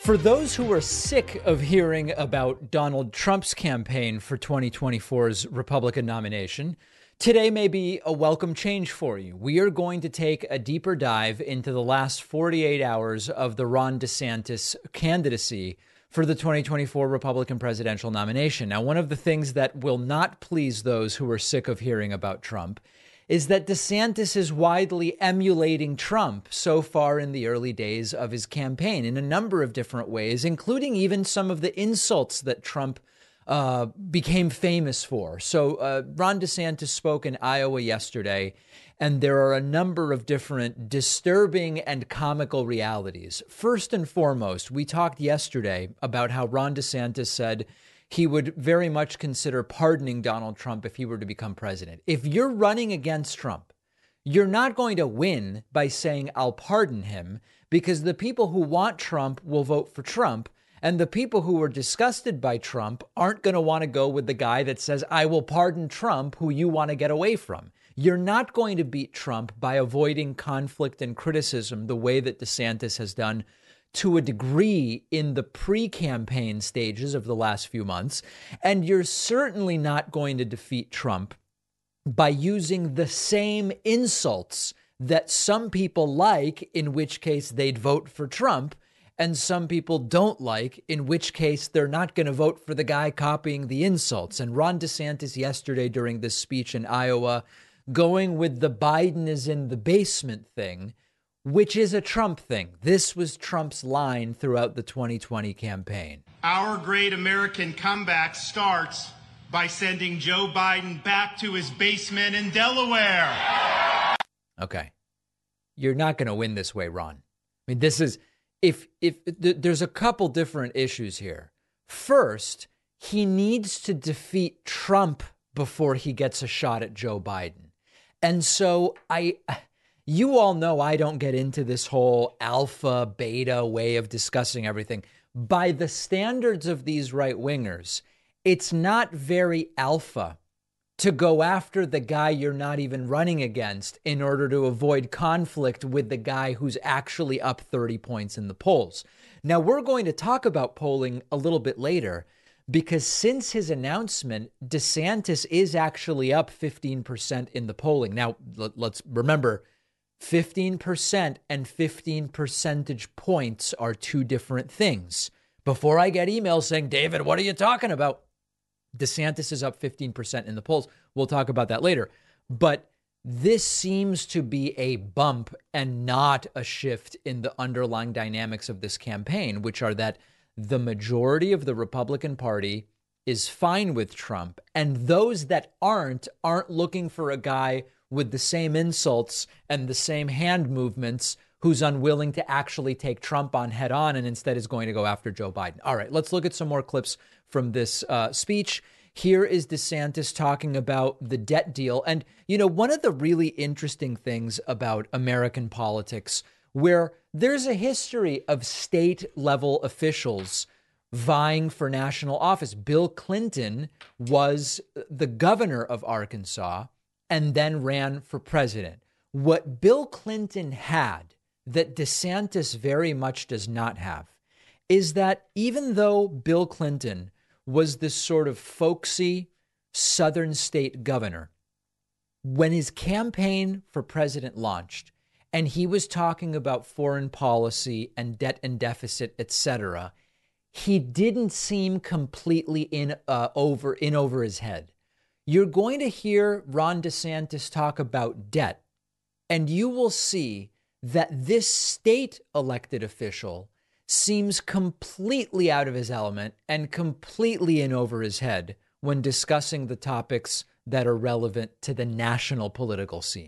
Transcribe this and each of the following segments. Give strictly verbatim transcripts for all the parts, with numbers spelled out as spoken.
For those who are sick of hearing about Donald Trump's campaign for twenty twenty-four's Republican nomination, today may be a welcome change for you. We are going to take a deeper dive into the last forty-eight hours of the Ron DeSantis candidacy for the twenty twenty-four Republican presidential nomination. Now, one of the things that will not please those who are sick of hearing about Trump is that DeSantis is widely emulating Trump so far in the early days of his campaign in a number of different ways, including even some of the insults that Trump uh, became famous for. So uh, Ron DeSantis spoke in Iowa yesterday, and there are a number of different disturbing and comical realities. First and foremost, we talked yesterday about how Ron DeSantis said he would very much consider pardoning Donald Trump if he were to become president. If you're running against Trump, you're not going to win by saying, I'll pardon him, because the people who want Trump will vote for Trump. And the people who are disgusted by Trump aren't going to want to go with the guy that says, I will pardon Trump, who you want to get away from. You're not going to beat Trump by avoiding conflict and criticism the way that DeSantis has done to a degree in the pre-campaign stages of the last few months. And you're certainly not going to defeat Trump by using the same insults that some people like, in which case they'd vote for Trump, and some people don't like, in which case they're not going to vote for the guy copying the insults. And Ron DeSantis yesterday during this speech in Iowa, going with the Biden is in the basement thing, which is a Trump thing. This was Trump's line throughout the twenty twenty campaign. Our great American comeback starts by sending Joe Biden back to his basement in Delaware. Okay. You're not going to win this way, Ron. I mean, this is, if, if th- there's a couple different issues here. First, he needs to defeat Trump before he gets a shot at Joe Biden. And so I... You all know I don't get into this whole alpha, beta way of discussing everything. By the standards of these right wingers, it's not very alpha to go after the guy you're not even running against in order to avoid conflict with the guy who's actually up thirty points in the polls. Now, we're going to talk about polling a little bit later, because since his announcement, DeSantis is actually up fifteen percent in the polling. Now, let's remember, fifteen percent and fifteen percentage points are two different things. Before I get emails saying, David, what are you talking about? DeSantis is up fifteen percent in the polls. We'll talk about that later. But this seems to be a bump and not a shift in the underlying dynamics of this campaign, which are that the majority of the Republican Party is fine with Trump. And those that aren't, aren't looking for a guy with the same insults and the same hand movements who's unwilling to actually take Trump on head on and instead is going to go after Joe Biden. All right, let's look at some more clips from this uh, speech. Here is DeSantis talking about the debt deal. And, you know, one of the really interesting things about American politics, where there's a history of state level officials vying for national office. Bill Clinton was the governor of Arkansas and then ran for president. What Bill Clinton had that DeSantis very much does not have is that even though Bill Clinton was this sort of folksy southern state governor, when his campaign for president launched and he was talking about foreign policy and debt and deficit, et cetera, he didn't seem completely in uh, over in over his head. You're going to hear Ron DeSantis talk about debt, and you will see that this state elected official seems completely out of his element and completely in over his head when discussing the topics that are relevant to the national political scene.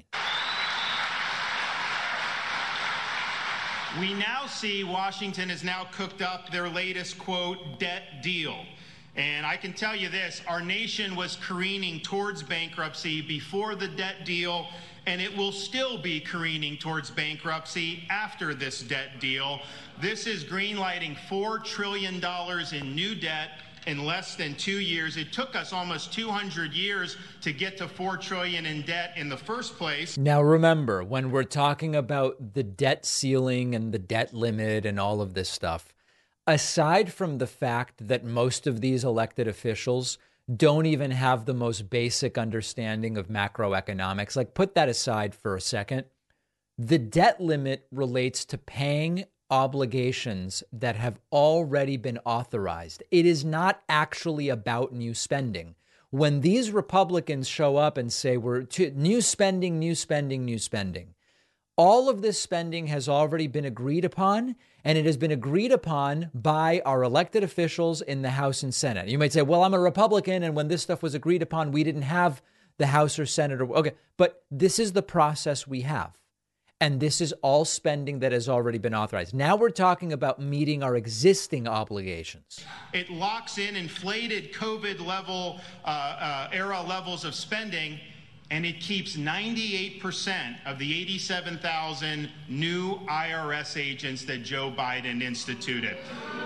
We now see Washington has now cooked up their latest, quote, debt deal. And I can tell you this, our nation was careening towards bankruptcy before the debt deal, and it will still be careening towards bankruptcy after this debt deal. This is greenlighting four trillion dollars in new debt in less than two years. It took us almost two hundred years to get to four trillion dollars in debt in the first place. Now, remember, when we're talking about the debt ceiling and the debt limit and all of this stuff, aside from the fact that most of these elected officials don't even have the most basic understanding of macroeconomics, like put that aside for a second, the debt limit relates to paying obligations that have already been authorized. It is not actually about new spending. When these Republicans show up and say we're to new spending, new spending, new spending, all of this spending has already been agreed upon, and it has been agreed upon by our elected officials in the House and Senate. You might say, well, I'm a Republican, and when this stuff was agreed upon, we didn't have the House or Senate. Or, okay, but this is the process we have. And this is all spending that has already been authorized. Now we're talking about meeting our existing obligations. It locks in inflated COVID level, uh, uh, era levels of spending, and it keeps ninety-eight percent of the eighty-seven thousand new I R S agents that Joe Biden instituted.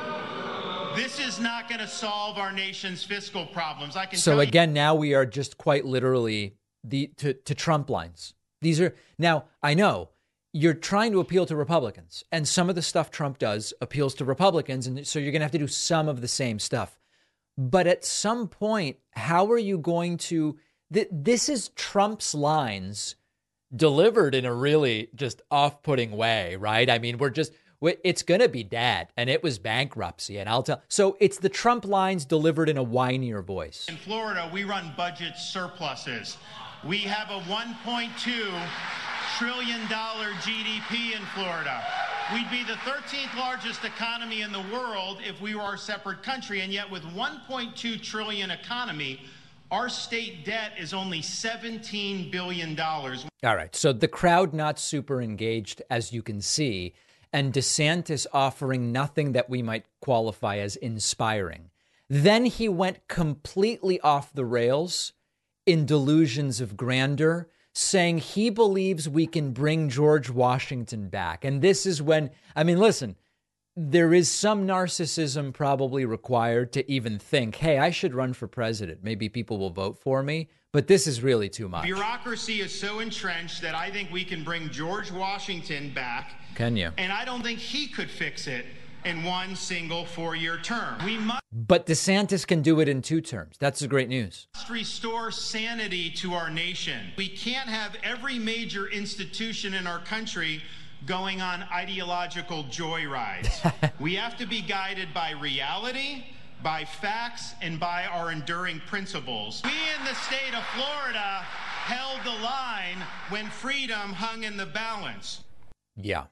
This is not going to solve our nation's fiscal problems. I can so tell again, you- now we are just quite literally the to, to Trump lines. These are now, I know you're trying to appeal to Republicans, and some of the stuff Trump does appeals to Republicans. And so you're going to have to do some of the same stuff. But at some point, how are you going to th- this is Trump's lines delivered in a really just off-putting way, right? I mean, we're just it's going to be dead, and it was bankruptcy. And I'll tell. So it's the Trump lines delivered in a whinier voice. In Florida, we run budget surpluses. We have a one point two trillion dollars G D P in Florida. We'd be the thirteenth largest economy in the world if we were a separate country. And yet with one point two trillion dollars economy, our state debt is only seventeen billion dollars. All right. So the crowd not super engaged, as you can see, and DeSantis offering nothing that we might qualify as inspiring. Then he went completely off the rails in delusions of grandeur, saying he believes we can bring George Washington back. And this is when, I mean, listen, there is some narcissism probably required to even think, hey, I should run for president. Maybe people will vote for me. But this is really too much. Bureaucracy is so entrenched that I think we can bring George Washington back. Can you? And I don't think he could fix it in one single four-year term. We must But DeSantis can do it in two terms. That's the great news. restore sanity to our nation. We can't have every major institution in our country going on ideological joyrides. We have to be guided by reality, by facts, and by our enduring principles. We in the state of Florida held the line when freedom hung in the balance. Yeah.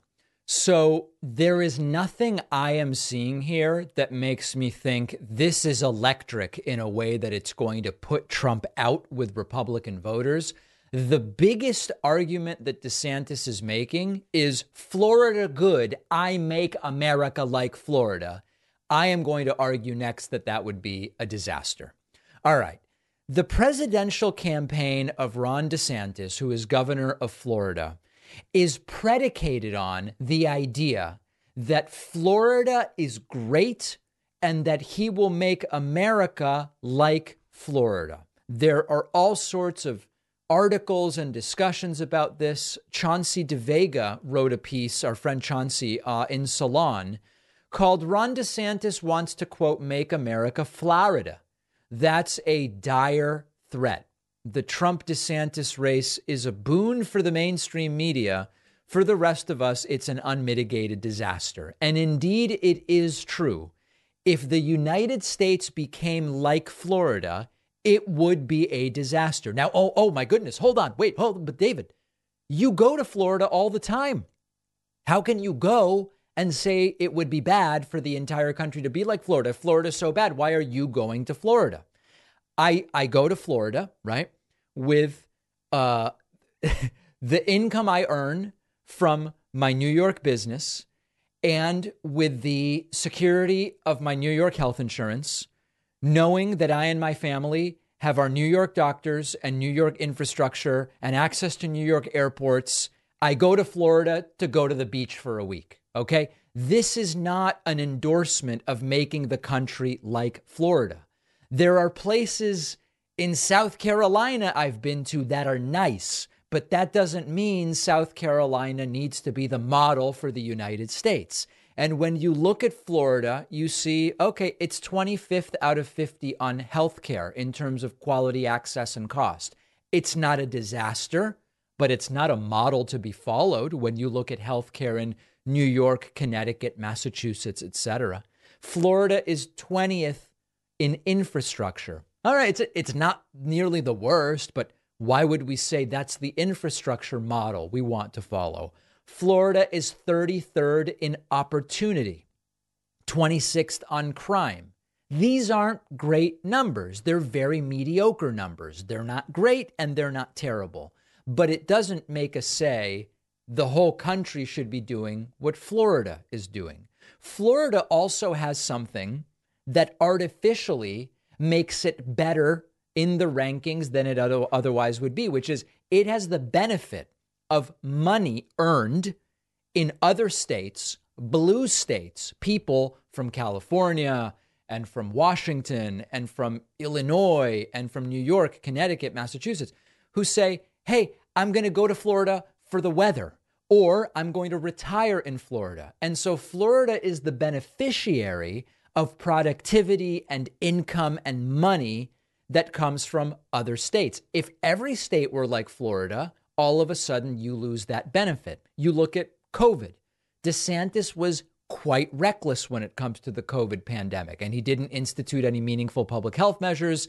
So there is nothing I am seeing here that makes me think this is electric in a way that it's going to put Trump out with Republican voters. The biggest argument that DeSantis is making is Florida good. I make America like Florida. I am going to argue next that that would be a disaster. All right. The presidential campaign of Ron DeSantis, who is governor of Florida, is predicated on the idea that Florida is great and that he will make America like Florida. There are all sorts of articles and discussions about this. Chauncey DeVega wrote a piece, our friend Chauncey, uh, in Salon, called Ron DeSantis Wants to, quote, make America Florida. That's a dire threat. The Trump-DeSantis race is a boon for the mainstream media. For the rest of us, it's an unmitigated disaster. And indeed, it is true. If the United States became like Florida, it would be a disaster. Now, oh, oh my goodness, hold on, wait, hold on. But David, you go to Florida all the time. How can you go and say it would be bad for the entire country to be like Florida? If Florida's so bad, why are you going to Florida? I, I go to Florida, right, with uh, the income I earn from my New York business and with the security of my New York health insurance, knowing that I and my family have our New York doctors and New York infrastructure and access to New York airports. I go to Florida to go to the beach for a week. OK, this is not an endorsement of making the country like Florida. There are places in South Carolina I've been to that are nice, but that doesn't mean South Carolina needs to be the model for the United States. And when you look at Florida, you see, okay, it's twenty-fifth out of fifty on healthcare in terms of quality, access, and cost. It's not a disaster, but it's not a model to be followed when you look at healthcare in New York, Connecticut, Massachusetts, et cetera. Florida is twentieth in infrastructure. All right, it's, it's not nearly the worst, but why would we say that's the infrastructure model we want to follow? Florida is thirty-third in opportunity, twenty-sixth on crime. These aren't great numbers. They're very mediocre numbers. They're not great and they're not terrible. But it doesn't make us say the whole country should be doing what Florida is doing. Florida also has something that artificially makes it better in the rankings than it otherwise would be, which is it has the benefit of money earned in other states, blue states, people from California and from Washington and from Illinois and from New York, Connecticut, Massachusetts, who say, hey, I'm going to go to Florida for the weather, or I'm going to retire in Florida. And so Florida is the beneficiary of productivity and income and money that comes from other states. If every state were like Florida, all of a sudden you lose that benefit. You look at COVID. DeSantis was quite reckless when it comes to the COVID pandemic, and he didn't institute any meaningful public health measures.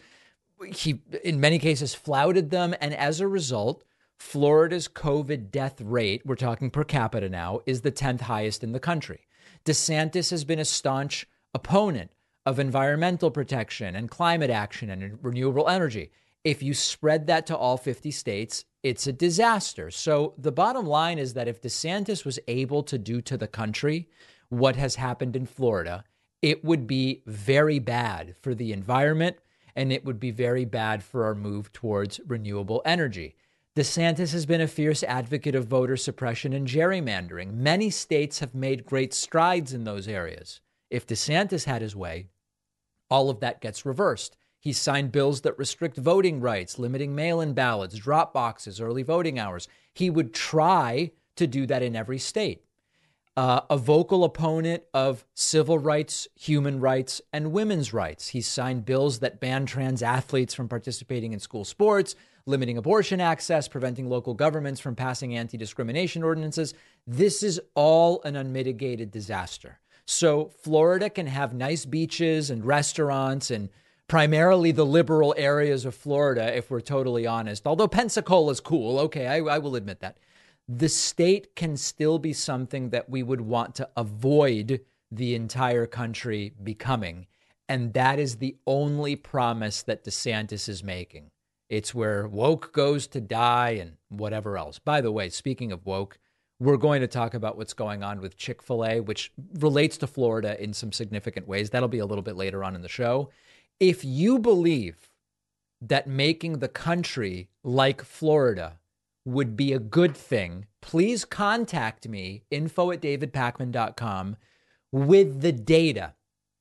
He, in many cases, flouted them. And as a result, Florida's COVID death rate, we're talking per capita now, is the tenth highest in the country. DeSantis has been a staunch opponent of environmental protection and climate action and renewable energy. If you spread that to all fifty states, it's a disaster. So the bottom line is that if DeSantis was able to do to the country what has happened in Florida, it would be very bad for the environment and it would be very bad for our move towards renewable energy. DeSantis has been a fierce advocate of voter suppression and gerrymandering. Many states have made great strides in those areas. If DeSantis had his way, all of that gets reversed. He signed bills that restrict voting rights, limiting mail-in ballots, drop boxes, early voting hours. He would try to do that in every state. Uh, a vocal opponent of civil rights, human rights, and women's rights. He signed bills that ban trans athletes from participating in school sports, limiting abortion access, preventing local governments from passing anti-discrimination ordinances. This is all an unmitigated disaster. So Florida can have nice beaches and restaurants and primarily the liberal areas of Florida, if we're totally honest, although Pensacola is cool. Okay, I, I will admit that. The state can still be something that we would want to avoid the entire country becoming. And that is the only promise that DeSantis is making. It's where woke goes to die and whatever else. By the way, speaking of woke, we're going to talk about what's going on with Chick-fil-A, which relates to Florida in some significant ways. That'll be a little bit later on in the show. If you believe that making the country like Florida would be a good thing, please contact me, info at david pakman dot com, with the data.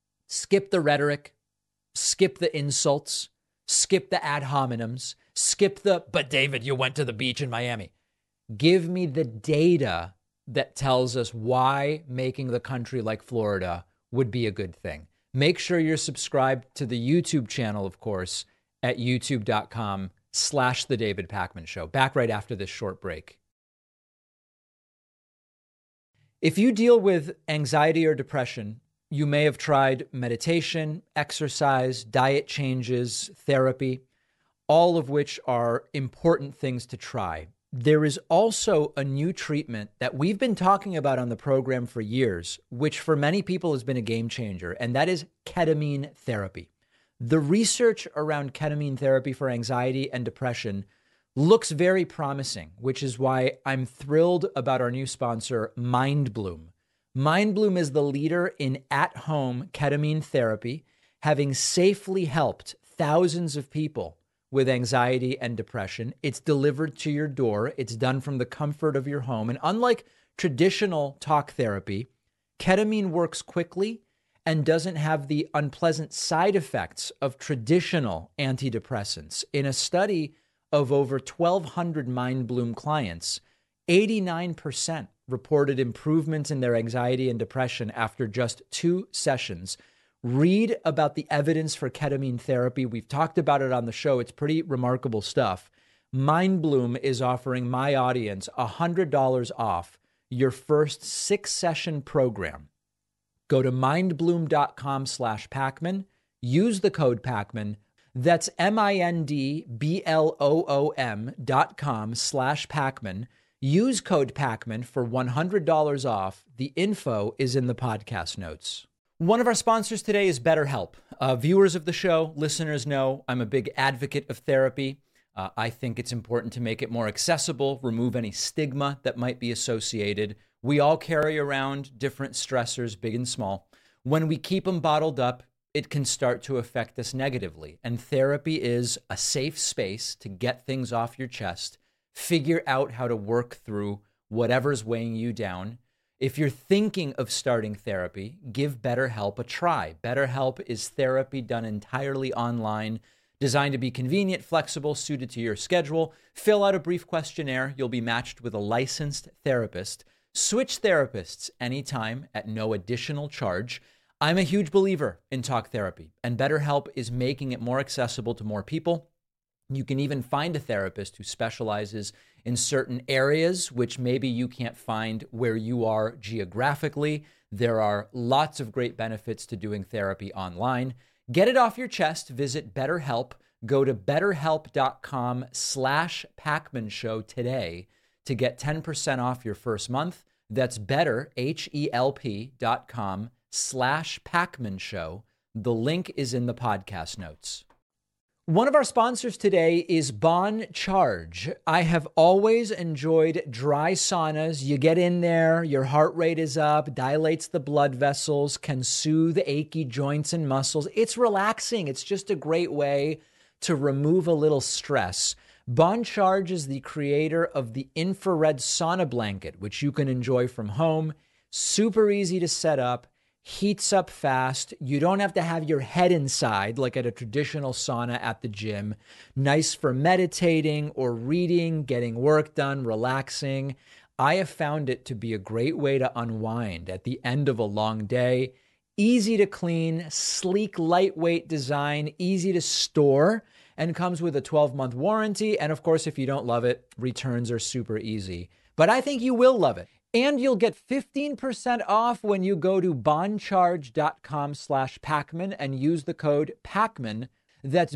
Skip the rhetoric, skip the insults, skip the ad hominems, skip the, but David, you went to the beach in Miami. Give me the data that tells us why making the country like Florida would be a good thing. Make sure you're subscribed to the YouTube channel, of course, at youtube.com slash The David Pakman Show. Back right after this short break. If you deal with anxiety or depression, you may have tried meditation, exercise, diet changes, therapy, all of which are important things to try. There is also a new treatment that we've been talking about on the program for years, which for many people has been a game changer, and that is ketamine therapy. The research around ketamine therapy for anxiety and depression looks very promising, which is why I'm thrilled about our new sponsor, MindBloom. MindBloom is the leader in at-home ketamine therapy, having safely helped thousands of people with anxiety and depression. It's delivered to your door. It's done from the comfort of your home. And unlike traditional talk therapy, ketamine works quickly and doesn't have the unpleasant side effects of traditional antidepressants. In a study of over twelve hundred MindBloom clients, eighty-nine percent reported improvements in their anxiety and depression after just two sessions. Read about the evidence for ketamine therapy. We've talked about it on the show. It's pretty remarkable stuff. MindBloom is offering my audience one hundred dollars off your first six-session program. Go to mindbloom.com slash Pacman. Use the code Pacman. That's M-I-N-D-B-L-O-O-M dot com slash Pacman. Use code Pacman for one hundred dollars off. The info is in the podcast notes. One of our sponsors today is BetterHelp. Uh, viewers of the show, listeners know I'm a big advocate of therapy. Uh, I think it's important to make it more accessible, remove any stigma that might be associated. We all carry around different stressors, big and small. When we keep them bottled up, it can start to affect us negatively. And therapy is a safe space to get things off your chest, figure out how to work through whatever's weighing you down. If you're thinking of starting therapy, give BetterHelp a try. BetterHelp is therapy done entirely online, designed to be convenient, flexible, suited to your schedule. Fill out a brief questionnaire. You'll be matched with a licensed therapist. Switch therapists anytime at no additional charge. I'm a huge believer in talk therapy, and BetterHelp is making it more accessible to more people. You can even find a therapist who specializes in certain areas, which maybe you can't find where you are geographically. There are lots of great benefits to doing therapy online. Get it off your chest. Visit BetterHelp. Go to betterhelp.com slash Pacman Show today to get ten percent off your first month. That's better, H-E-L-P dot com slash Pacman Show. The link is in the podcast notes. One of our sponsors today is Bon Charge. I have always enjoyed dry saunas. You get in there, your heart rate is up, dilates the blood vessels, can soothe achy joints and muscles. It's relaxing. It's just a great way to remove a little stress. Bon Charge is the creator of the infrared sauna blanket, which you can enjoy from home. Super easy to set up. Heats up fast. You don't have to have your head inside like at a traditional sauna at the gym. Nice for meditating or reading, getting work done, relaxing. I have found it to be a great way to unwind at the end of a long day. Easy to clean, sleek, lightweight design, easy to store, and comes with a twelve-month warranty. And of course, if you don't love it, returns are super easy. But I think you will love it. And you'll get fifteen percent off when you go to boncharge.com slash Pacman and use the code Pacman. That's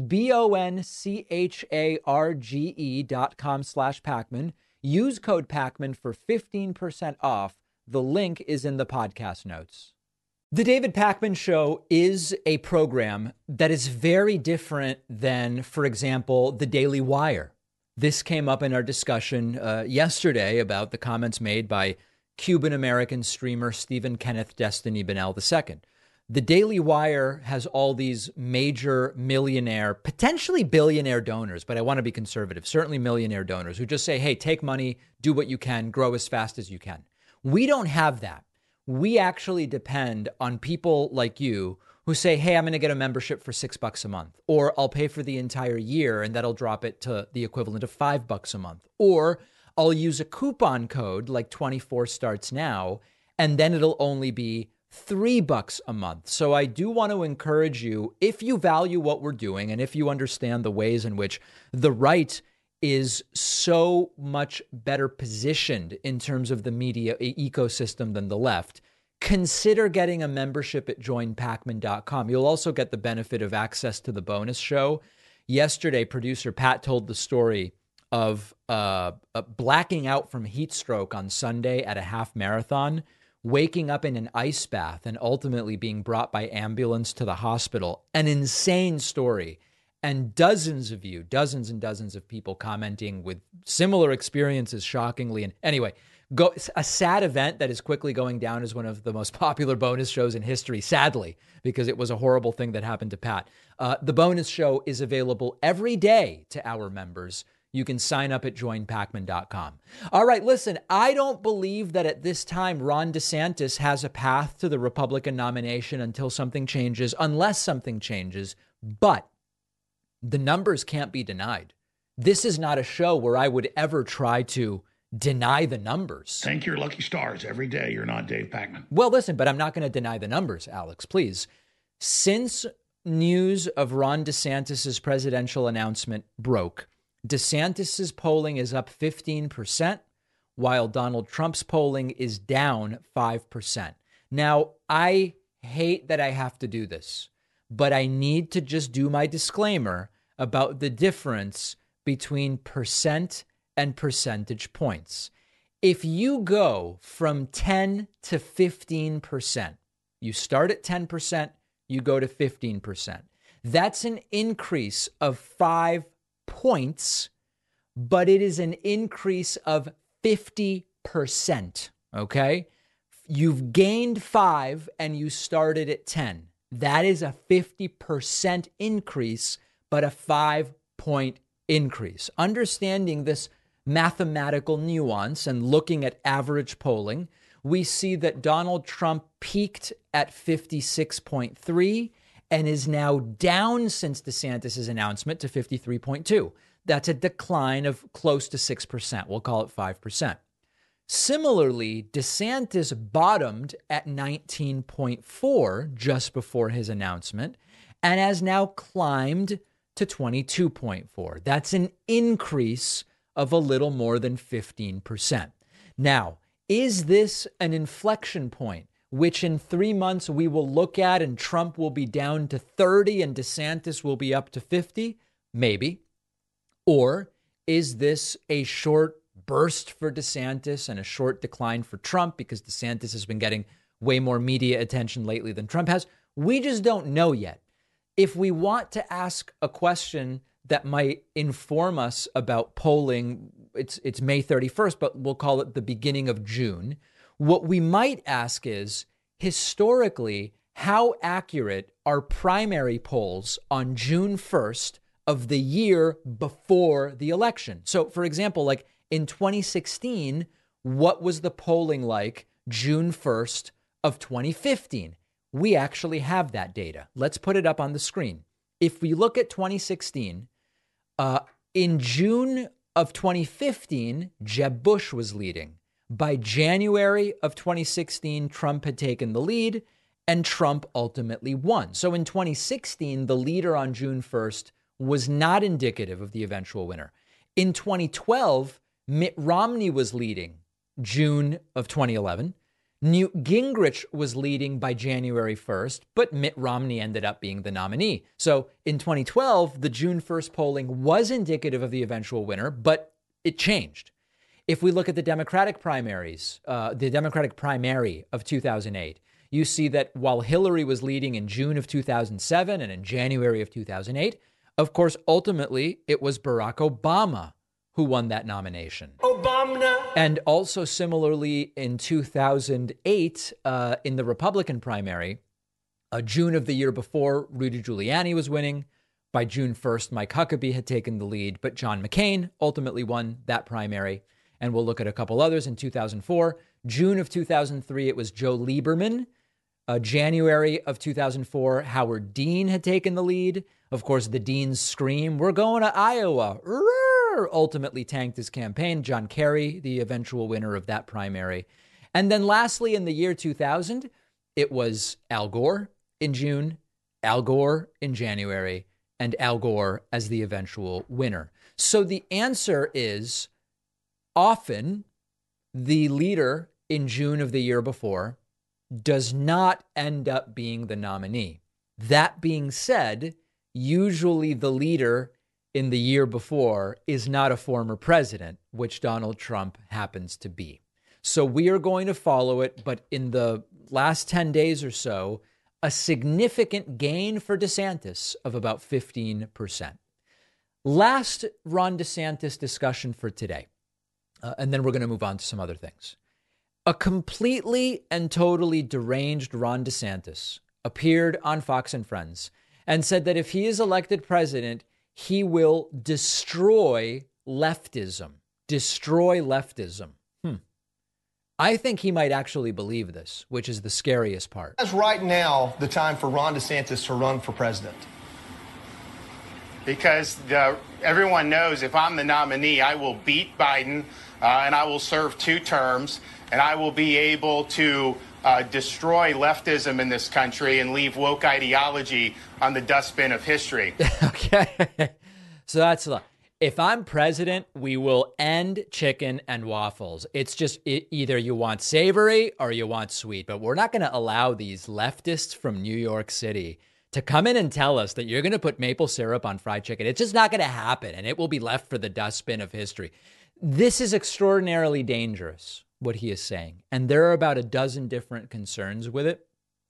B-O-N-C-H-A-R-G-E dot com slash Pacman. Use code Pacman for fifteen percent off. The link is in the podcast notes. The David Pacman Show is a program that is very different than, for example, The Daily Wire. This came up in our discussion uh, yesterday about the comments made by Cuban-American streamer Stephen Kenneth Destiny Bonnell the Second. The Daily Wire has all these major millionaire, potentially billionaire donors, but I want to be conservative, certainly millionaire donors who just say, hey, take money, do what you can, grow as fast as you can. We don't have that. We actually depend on people like you who say, hey, I'm going to get a membership for six bucks a month, or I'll pay for the entire year and that'll drop it to the equivalent of five bucks a month. Or I'll use a coupon code like twenty-four starts now, and then it'll only be three bucks a month. So I do want to encourage you, if you value what we're doing and if you understand the ways in which the right is so much better positioned in terms of the media ecosystem than the left, consider getting a membership at join pacman dot com. You'll also get the benefit of access to the bonus show. Yesterday, producer Pat told the story of uh, uh, blacking out from heat stroke on Sunday at a half marathon, waking up in an ice bath, and ultimately being brought by ambulance to the hospital. An insane story. And dozens of you, dozens and dozens of people commenting with similar experiences, shockingly. And anyway, Go, a sad event that is quickly going down as one of the most popular bonus shows in history, sadly, because it was a horrible thing that happened to Pat. Uh, the bonus show is available every day to our members. You can sign up at join pacman dot com. All right, listen, I don't believe that at this time Ron DeSantis has a path to the Republican nomination until something changes, unless something changes. But the numbers can't be denied. This is not a show where I would ever try to deny the numbers. Thank your lucky stars every day you're not Dave Pakman. Well, listen, but I'm not going to deny the numbers, Alex, please. Since news of Ron DeSantis's presidential announcement broke, DeSantis's polling is up fifteen percent, while Donald Trump's polling is down five percent. Now, I hate that I have to do this, but I need to just do my disclaimer about the difference between percent and percentage points. If you go from ten to fifteen percent, you start at ten percent, you go to fifteen percent. That's an increase of five points, but it is an increase of fifty percent. Okay? You've gained five and you started at ten. That is a fifty percent increase, but a five point increase. Understanding this mathematical nuance and looking at average polling, we see that Donald Trump peaked at fifty-six point three and is now down since DeSantis's announcement to fifty-three point two. That's a decline of close to six percent. We'll call it five percent. Similarly, DeSantis bottomed at nineteen point four just before his announcement and has now climbed to twenty-two point four. That's an increase of a little more than fifteen percent. Now, is this an inflection point, which in three months we will look at and Trump will be down to thirty and DeSantis will be up to fifty? Maybe. Or is this a short burst for DeSantis and a short decline for Trump because DeSantis has been getting way more media attention lately than Trump has? We just don't know yet. If we want to ask a question that might inform us about polling, it's it's May thirty-first, but we'll call it the beginning of June. What we might ask is, historically, how accurate are primary polls on June first of the year before the election? So, for example, like in twenty sixteen, what was the polling like June first of twenty fifteen? We actually have that data. Let's put it up on the screen. If we look at twenty sixteen, uh, in June of twenty fifteen, Jeb Bush was leading. By January of twenty sixteen, Trump had taken the lead and Trump ultimately won. So in twenty sixteen, the leader on June first was not indicative of the eventual winner. In twenty twelve, Mitt Romney was leading June of twenty eleven. Newt Gingrich was leading by January first, but Mitt Romney ended up being the nominee. So in twenty twelve, the June first polling was indicative of the eventual winner, but it changed. If we look at the Democratic primaries, uh, the Democratic primary of two thousand eight, you see that while Hillary was leading in June of two thousand seven and in January of two thousand eight, of course, ultimately, it was Barack Obama who won that nomination. Obama. And also similarly in two thousand eight, uh, in the Republican primary, uh, June of the year before, Rudy Giuliani was winning. By June first, Mike Huckabee had taken the lead, but John McCain ultimately won that primary. And we'll look at a couple others in two thousand four. June of two thousand three, it was Joe Lieberman. Uh, January of two thousand four, Howard Dean had taken the lead. Of course, the Deans scream, "We're going to Iowa." Ultimately tanked his campaign. John Kerry, the eventual winner of that primary. And then lastly, in the year two thousand, it was Al Gore in June, Al Gore in January, and Al Gore as the eventual winner. So the answer is often the leader in June of the year before does not end up being the nominee. That being said, usually the leader in the year before is not a former president, which Donald Trump happens to be. So we are going to follow it. But in the last ten days or so, a significant gain for DeSantis of about fifteen percent. Last Ron DeSantis discussion for today. Uh, and then we're going to move on to some other things. A completely and totally deranged Ron DeSantis appeared on Fox and Friends and said that if he is elected president, he will destroy leftism. Destroy leftism. Hmm. I think he might actually believe this, which is the scariest part. Is right now the time for Ron DeSantis to run for president? because the, everyone knows if I'm the nominee, I will beat Biden uh, and I will serve two terms and I will be able to uh, destroy leftism in this country and leave woke ideology on the dustbin of history. Okay. So that's a lot. If I'm president, we will end chicken and waffles. It's just it, either you want savory or you want sweet, but we're not going to allow these leftists from New York City to come in and tell us that you're going to put maple syrup on fried chicken. It's just not going to happen, and it will be left for the dustbin of history. This is extraordinarily dangerous, what he is saying. And there are about a dozen different concerns with it.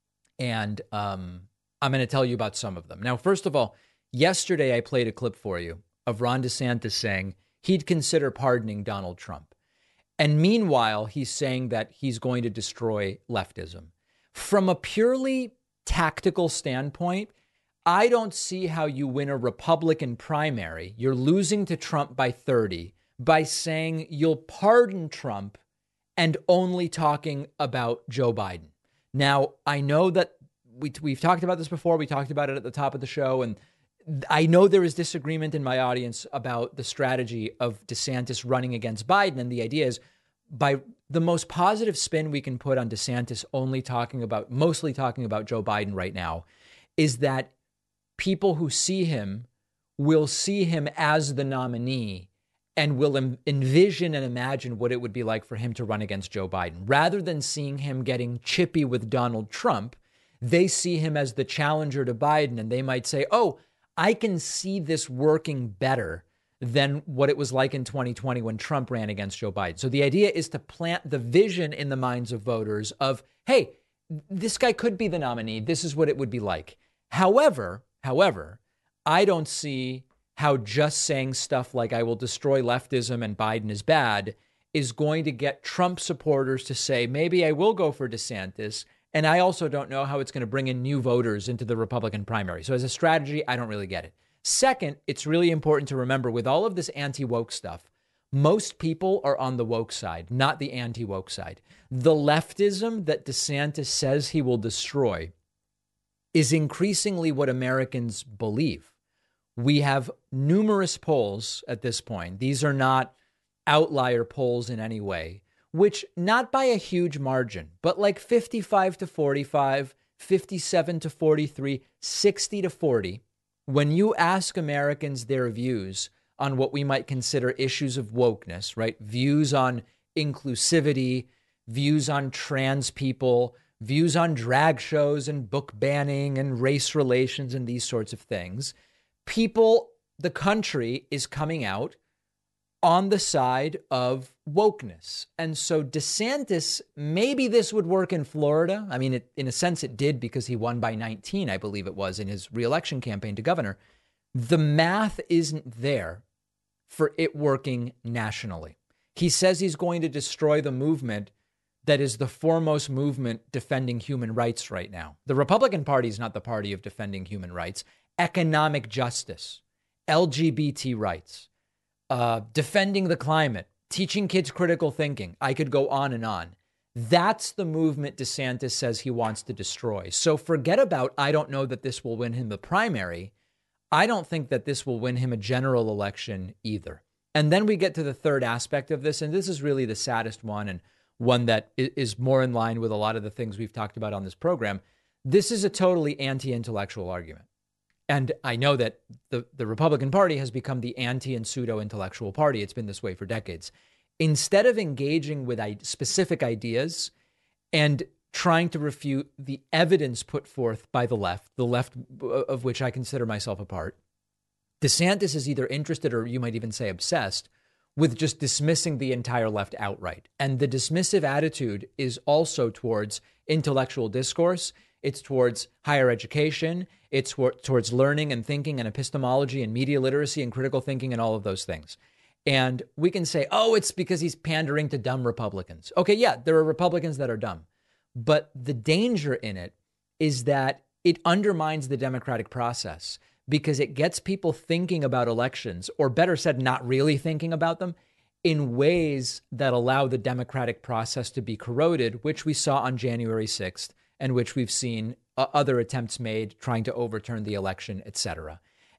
And um, I'm going to tell you about some of them. Now, first of all, yesterday I played a clip for you of Ron DeSantis saying he'd consider pardoning Donald Trump. And meanwhile, he's saying that he's going to destroy leftism. From a purely tactical standpoint, I don't see how you win a Republican primary. You're losing to Trump by thirty by saying you'll pardon Trump and only talking about Joe Biden. Now, I know that we, we've talked about this before. We talked about it at the top of the show, and I know there is disagreement in my audience about the strategy of DeSantis running against Biden. And the idea is, by the most positive spin we can put on DeSantis only talking about, mostly talking about Joe Biden right now, is that people who see him will see him as the nominee and will em- envision and imagine what it would be like for him to run against Joe Biden. Rather than seeing him getting chippy with Donald Trump, they see him as the challenger to Biden, and they might say, oh, I can see this working better than what it was like in twenty twenty when Trump ran against Joe Biden. So the idea is to plant the vision in the minds of voters of, hey, this guy could be the nominee. This is what it would be like. However, however, I don't see how just saying stuff like I will destroy leftism and Biden is bad is going to get Trump supporters to say, maybe I will go for DeSantis. And I also don't know how it's going to bring in new voters into the Republican primary. So as a strategy, I don't really get it. Second, it's really important to remember with all of this anti-woke stuff, most people are on the woke side, not the anti-woke side. The leftism that DeSantis says he will destroy is increasingly what Americans believe. We have numerous polls at this point. These are not outlier polls in any way, which not by a huge margin, but like fifty-five to forty-five, fifty-seven to forty-three, sixty to forty. When you ask Americans their views on what we might consider issues of wokeness, right? Views on inclusivity, views on trans people, views on drag shows and book banning and race relations and these sorts of things, people, the country is coming out on the side of wokeness. And so DeSantis, maybe this would work in Florida. I mean, it, in a sense, it did because he won by nineteen, I believe it was, in his reelection campaign to governor. The math isn't there for it working nationally. He says he's going to destroy the movement that is the foremost movement defending human rights right now. The Republican Party is not the party of defending human rights. Economic justice, L G B T rights, Uh, defending the climate, teaching kids critical thinking. I could go on and on. That's the movement DeSantis says he wants to destroy. So forget about, I don't know that this will win him the primary. I don't think that this will win him a general election either. And then we get to the third aspect of this, and this is really the saddest one and one that is more in line with a lot of the things we've talked about on this program. This is a totally anti-intellectual argument. And I know that the, the Republican Party has become the anti and pseudo-intellectual party. It's been this way for decades. Instead of engaging with specific ideas and trying to refute the evidence put forth by the left, the left of which I consider myself a part, DeSantis is either interested, or you might even say obsessed, with just dismissing the entire left outright. And the dismissive attitude is also towards intellectual discourse. It's towards higher education. It's towards learning and thinking and epistemology and media literacy and critical thinking and all of those things. And we can say, oh, it's because he's pandering to dumb Republicans. Okay, yeah, there are Republicans that are dumb. But the danger in it is that it undermines the democratic process because it gets people thinking about elections, or better said, not really thinking about them, in ways that allow the democratic process to be corroded, which we saw on January sixth. And which we've seen uh, other attempts made trying to overturn the election, et cetera.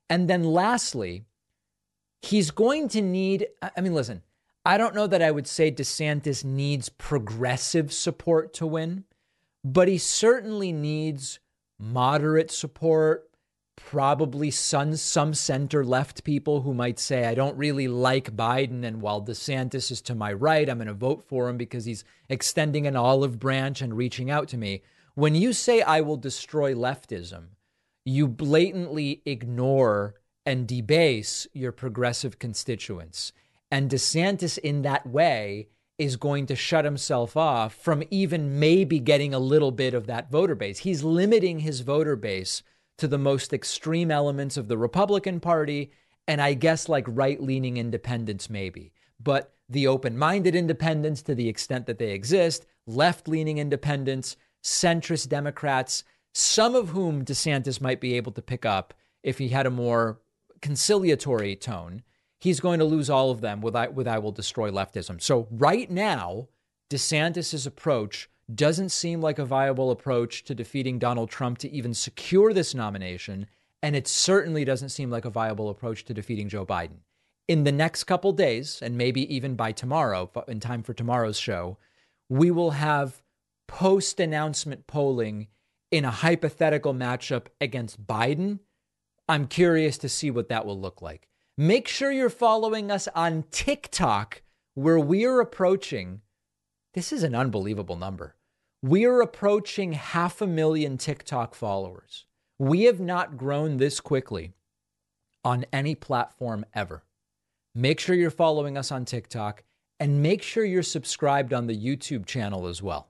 And then lastly, he's going to need, I mean, listen, I don't know that I would say DeSantis needs progressive support to win, but he certainly needs moderate support, probably some, some center left people who might say, I don't really like Biden. And while DeSantis is to my right, I'm going to vote for him because he's extending an olive branch and reaching out to me. When you say I will destroy leftism, you blatantly ignore and debase your progressive constituents. And DeSantis in that way is going to shut himself off from even maybe getting a little bit of that voter base. He's limiting his voter base to the most extreme elements of the Republican Party, and I guess like right-leaning independents maybe. But the open-minded independents, to the extent that they exist, left-leaning independents, centrist Democrats, some of whom DeSantis might be able to pick up if he had a more conciliatory tone, he's going to lose all of them with I, with I will destroy leftism. So right now, DeSantis's approach doesn't seem like a viable approach to defeating Donald Trump to even secure this nomination. And it certainly doesn't seem like a viable approach to defeating Joe Biden. In the next couple days, and maybe even by tomorrow, in time for tomorrow's show, we will have post-announcement polling in a hypothetical matchup against Biden. I'm curious to see what that will look like. Make sure you're following us on TikTok, where we are approaching, this is an unbelievable number. We are approaching half a million TikTok followers. We have not grown this quickly on any platform ever. Make sure you're following us on TikTok and make sure you're subscribed on the YouTube channel as well.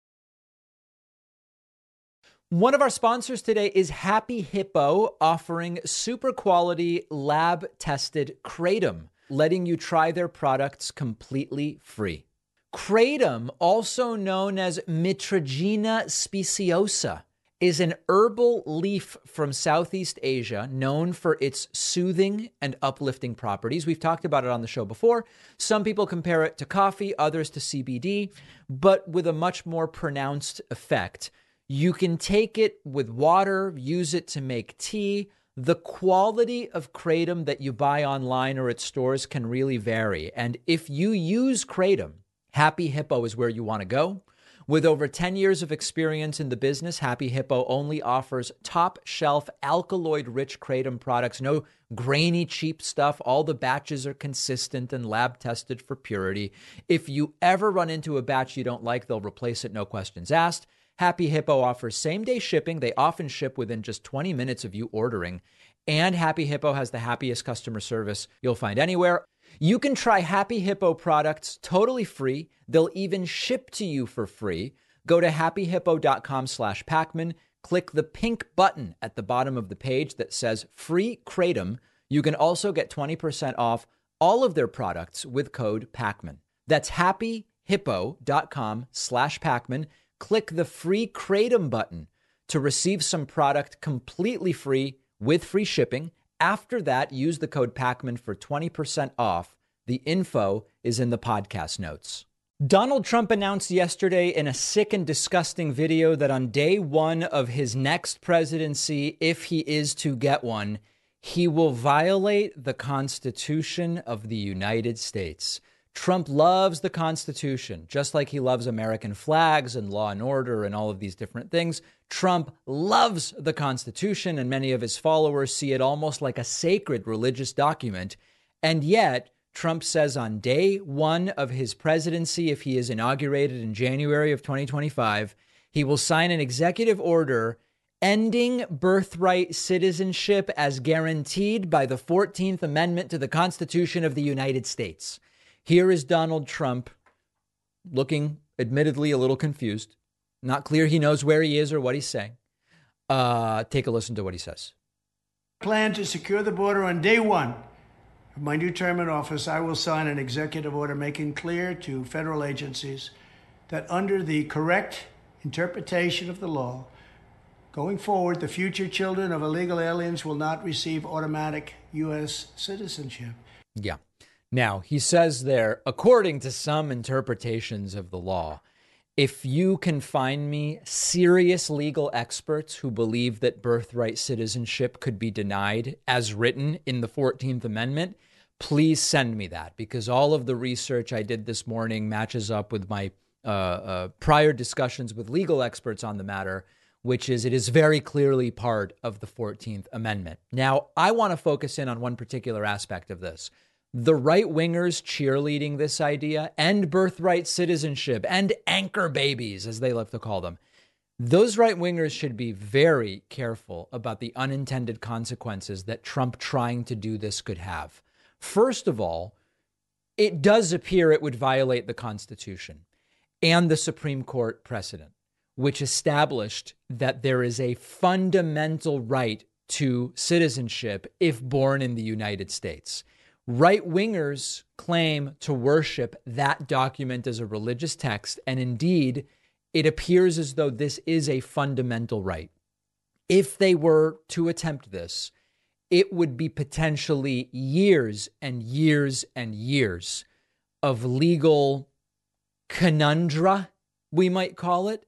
One of our sponsors today is Happy Hippo, offering super quality lab tested Kratom, letting you try their products completely free. Kratom, also known as Mitragina speciosa, is an herbal leaf from Southeast Asia known for its soothing and uplifting properties. We've talked about it on the show before. Some people compare it to coffee, others to C B D, but with a much more pronounced effect. You can take it with water, use it to make tea. The quality of Kratom that you buy online or at stores can really vary. And if you use Kratom, Happy Hippo is where you want to go. With over ten years of experience in the business, Happy Hippo only offers top-shelf alkaloid-rich Kratom products. No grainy, cheap stuff. All the batches are consistent and lab-tested for purity. If you ever run into a batch you don't like, they'll replace it, no questions asked. Happy Hippo offers same-day shipping. They often ship within just twenty minutes of you ordering. And Happy Hippo has the happiest customer service you'll find anywhere. You can try Happy Hippo products totally free. They'll even ship to you for free. Go to happyhippo.com slash Pacman. Click the pink button at the bottom of the page that says free Kratom. You can also get twenty percent off all of their products with code Pacman. That's happyhippo.com slash Pacman. Click the free Kratom button to receive some product completely free with free shipping. After that, use the code Pacman for twenty percent off. The info is in the podcast notes. Donald Trump announced yesterday in a sick and disgusting video that on day one of his next presidency, if he is to get one, he will violate the Constitution of the United States. Trump loves the Constitution, just like he loves American flags and law and order and all of these different things. Trump loves the Constitution, and many of his followers see it almost like a sacred religious document. And yet, Trump says on day one of his presidency, if he is inaugurated in January of twenty twenty-five, he will sign an executive order ending birthright citizenship as guaranteed by the fourteenth Amendment to the Constitution of the United States. Here is Donald Trump looking admittedly a little confused. Not clear he knows where he is or what he's saying. Uh, take a listen to what he says. Plan to secure the border on day one of my new term in office. I will sign an executive order making clear to federal agencies that under the correct interpretation of the law, going forward, the future children of illegal aliens will not receive automatic U S citizenship. Yeah. Now, he says there, according to some interpretations of the law, If you can find me serious legal experts who believe that birthright citizenship could be denied as written in the fourteenth Amendment, please send me that, because all of the research I did this morning matches up with my uh, uh, prior discussions with legal experts on the matter, which is it is very clearly part of the fourteenth Amendment. Now, I want to focus in on one particular aspect of this. The right-wingers cheerleading this idea, and birthright citizenship, and anchor babies, as they love to call them, those right-wingers should be very careful about the unintended consequences that Trump trying to do this could have. First of all, it does appear it would violate the Constitution and the Supreme Court precedent, which established that there is a fundamental right to citizenship if born in the United States. Right-wingers claim to worship that document as a religious text, and indeed, it appears as though this is a fundamental right. If they were to attempt this, it would be potentially years and years and years of legal conundrum, we might call it,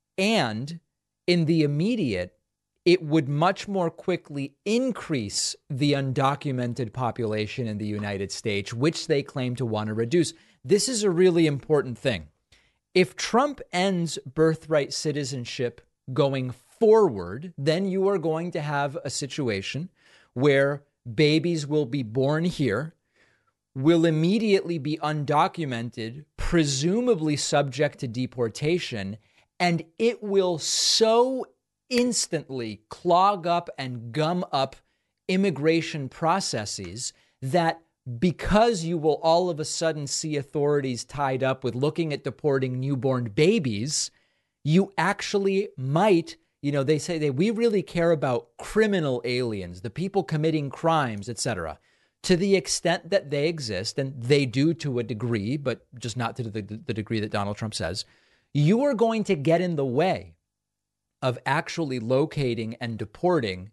and in the immediate, it would much more quickly increase the undocumented population in the United States, which they claim to want to reduce. This is a really important thing. If Trump ends birthright citizenship going forward, then you are going to have a situation where babies will be born here, will immediately be undocumented, presumably subject to deportation, and it will so instantly clog up and gum up immigration processes that because you will all of a sudden see authorities tied up with looking at deporting newborn babies, you actually might, you know, they say that we really care about criminal aliens, the people committing crimes, et cetera, to the extent that they exist, and they do to a degree, but just not to the, the degree that Donald Trump says, you are going to get in the way of actually locating and deporting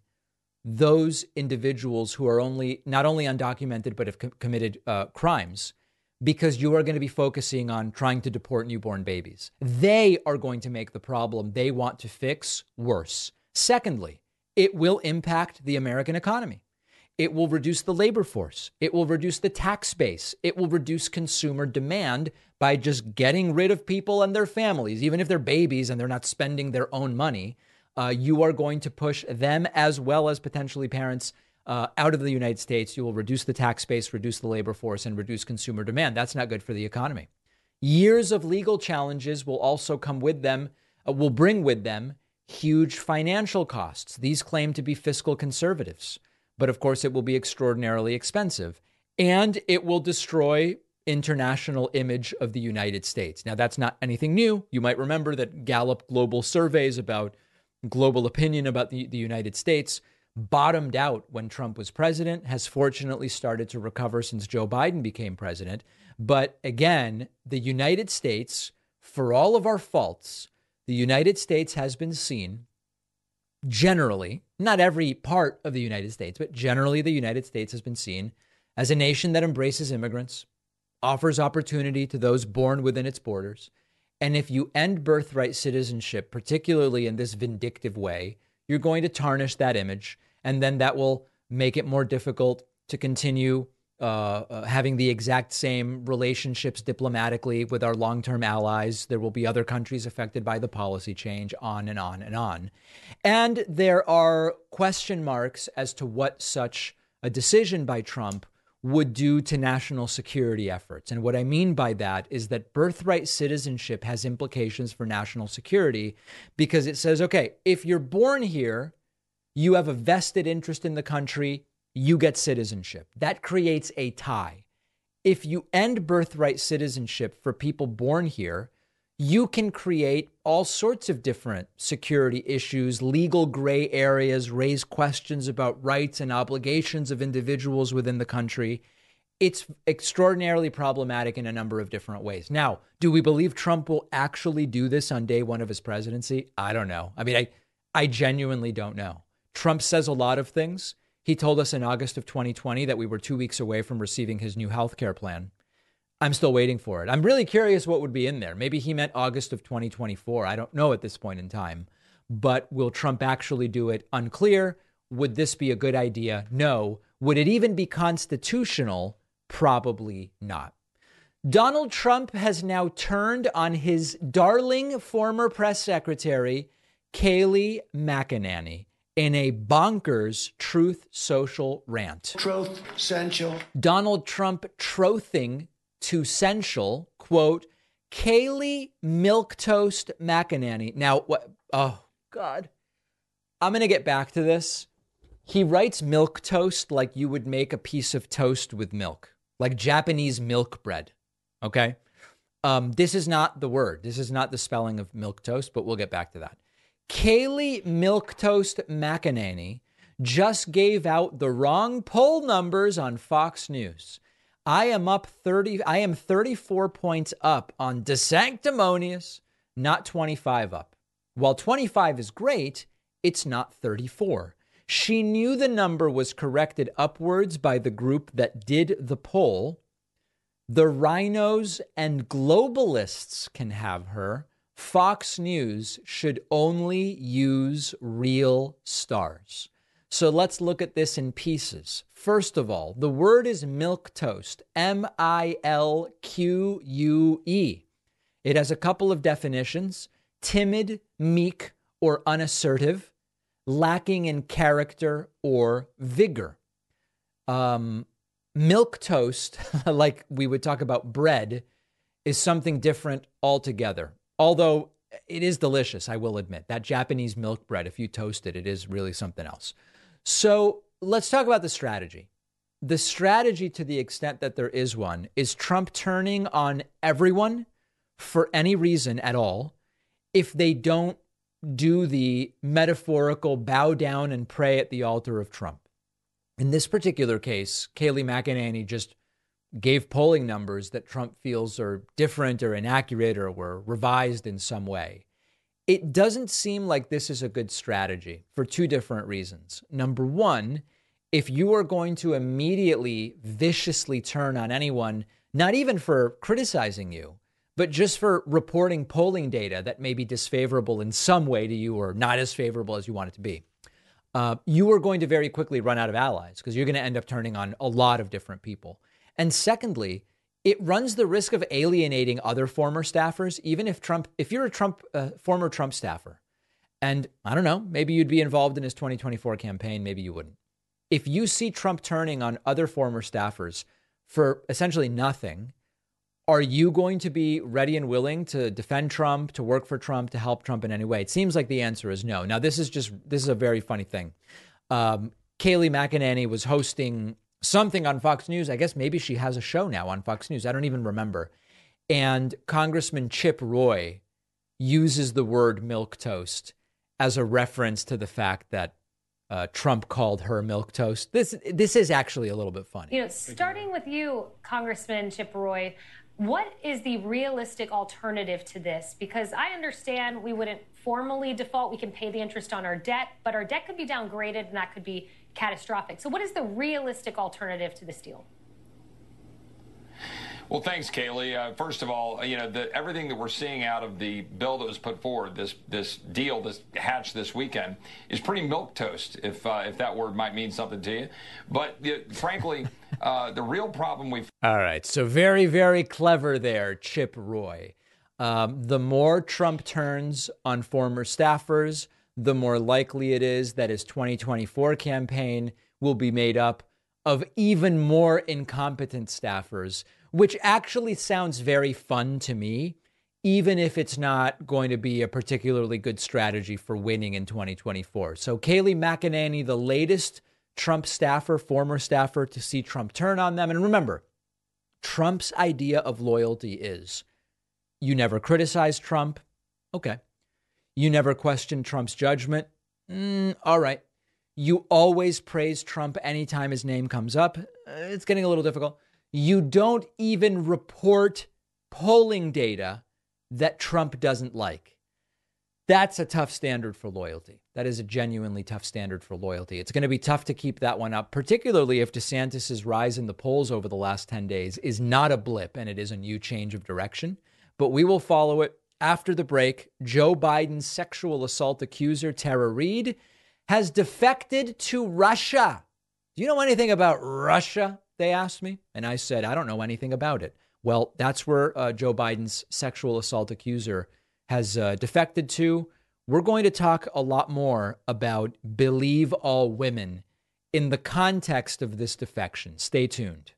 those individuals who are only not only undocumented, but have com- committed uh, crimes, because you are going to be focusing on trying to deport newborn babies. They are going to make the problem they want to fix worse. Secondly, it will impact the American economy. It will reduce the labor force. It will reduce the tax base. It will reduce consumer demand by just getting rid of people and their families. Even if they're babies and they're not spending their own money, uh, you are going to push them as well as potentially parents uh, out of the United States. You will reduce the tax base, reduce the labor force, and reduce consumer demand. That's not good for the economy. Years of legal challenges will also come with them, uh, will bring with them huge financial costs. These claim to be fiscal conservatives. But of course, it will be extraordinarily expensive, and it will destroy international image of the United States. Now, that's not anything new. You might remember that Gallup global surveys about global opinion about the, the United States bottomed out when Trump was president, has fortunately started to recover since Joe Biden became president. But again, the United States, for all of our faults, the United States has been seen generally, not every part of the United States, but generally the United States has been seen as a nation that embraces immigrants, offers opportunity to those born within its borders. And if you end birthright citizenship, particularly in this vindictive way, you're going to tarnish that image. And then that will make it more difficult to continue uh, uh, having the exact same relationships diplomatically with our long-term allies. There will be other countries affected by the policy change, on and on and on. And there are question marks as to what such a decision by Trump would do to national security efforts. And what I mean by that is that birthright citizenship has implications for national security, because it says, okay, if you're born here, you have a vested interest in the country, you get citizenship. That creates a tie. If you end birthright citizenship for people born here, you can create all sorts of different security issues, legal gray areas, raise questions about rights and obligations of individuals within the country. It's extraordinarily problematic in a number of different ways. Now, do we believe Trump will actually do this on day one of his presidency? I don't know. I mean, I, I genuinely don't know. Trump says a lot of things. He told us in August of twenty twenty that we were two weeks away from receiving his new health care plan. I'm still waiting for it. I'm really curious what would be in there. Maybe he meant August of twenty twenty-four. I don't know at this point in time. But will Trump actually do it? Unclear. Would this be a good idea? No. Would it even be constitutional? Probably not. Donald Trump has now turned on his darling former press secretary, Kayleigh McEnany, in a bonkers Truth Social rant. Truth Central. Donald Trump trothing to Central, quote, Kayleigh Milquetoast McEnany. Now, what? Oh, God. I'm going to get back to this. He writes milk toast like you would make a piece of toast with milk, like Japanese milk bread. Okay. Um, this is not the word. This is not the spelling of milk toast, but we'll get back to that. Kayleigh Milquetoast McEnany just gave out the wrong poll numbers on Fox News. I am up thirty. I am thirty-four points up on DeSanctimonious, not twenty-five up. While twenty-five is great, it's not thirty-four. She knew the number was corrected upwards by the group that did the poll. The rhinos and globalists can have her. Fox News should only use real stars. So let's look at this in pieces. First of all, the word is milk toast, M I L Q U E. It has a couple of definitions: timid, meek, or unassertive, lacking in character or vigor. Um, milk toast, like we would talk about bread, is something different altogether. Although it is delicious, I will admit. That Japanese milk bread, if you toast it, it is really something else. So let's talk about the strategy. The strategy, to the extent that there is one, is Trump turning on everyone for any reason at all if they don't do the metaphorical bow down and pray at the altar of Trump. In this particular case, Kayleigh McEnany just gave polling numbers that Trump feels are different or inaccurate or were revised in some way. It doesn't seem like this is a good strategy for two different reasons. Number one, if you are going to immediately viciously turn on anyone, not even for criticizing you, but just for reporting polling data that may be disfavorable in some way to you or not as favorable as you want it to be, uh, you are going to very quickly run out of allies because you're going to end up turning on a lot of different people. And secondly, it runs the risk of alienating other former staffers, even if Trump, if you're a Trump, uh, former Trump staffer, and I don't know, maybe you'd be involved in his twenty twenty-four campaign, maybe you wouldn't. If you see Trump turning on other former staffers for essentially nothing, are you going to be ready and willing to defend Trump, to work for Trump, to help Trump in any way? It seems like the answer is no. Now, this is just, this is a very funny thing. Um, Kayleigh McEnany was hosting something on Fox News. I guess maybe she has a show now on Fox News. I don't even remember. And Congressman Chip Roy uses the word milk toast as a reference to the fact that uh, Trump called her milk toast. This this is actually a little bit funny. You know, starting with you, Congressman Chip Roy, what is the realistic alternative to this? Because I understand we wouldn't formally default. We can pay the interest on our debt, but our debt could be downgraded and that could be catastrophic. So what is the realistic alternative to this deal? Well, thanks, Kayleigh. Uh, first of all, you know, the, everything that we're seeing out of the bill that was put forward, this this deal, this hatch this weekend, is pretty milquetoast, if uh, if that word might mean something to you. But uh, frankly, uh, the real problem we've... All right. So very, very clever there, Chip Roy. Um, the more Trump turns on former staffers, the more likely it is that his twenty twenty-four campaign will be made up of even more incompetent staffers, which actually sounds very fun to me, even if it's not going to be a particularly good strategy for winning in twenty twenty-four. So Kayleigh McEnany, the latest Trump staffer, former staffer, to see Trump turn on them. And remember, Trump's idea of loyalty is you never criticize Trump. Okay. You never question Trump's judgment. Mm, all right. You always praise Trump anytime his name comes up. It's getting a little difficult. You don't even report polling data that Trump doesn't like. That's a tough standard for loyalty. That is a genuinely tough standard for loyalty. It's going to be tough to keep that one up, particularly if DeSantis's rise in the polls over the last ten days is not a blip and it is a new change of direction. But we will follow it after the break. Joe Biden's sexual assault accuser, Tara Reade, has defected to Russia. Do you know anything about Russia? They asked me. And I said, I don't know anything about it. Well, that's where uh, Joe Biden's sexual assault accuser has uh, defected to. We're going to talk a lot more about Believe All Women in the context of this defection. Stay tuned.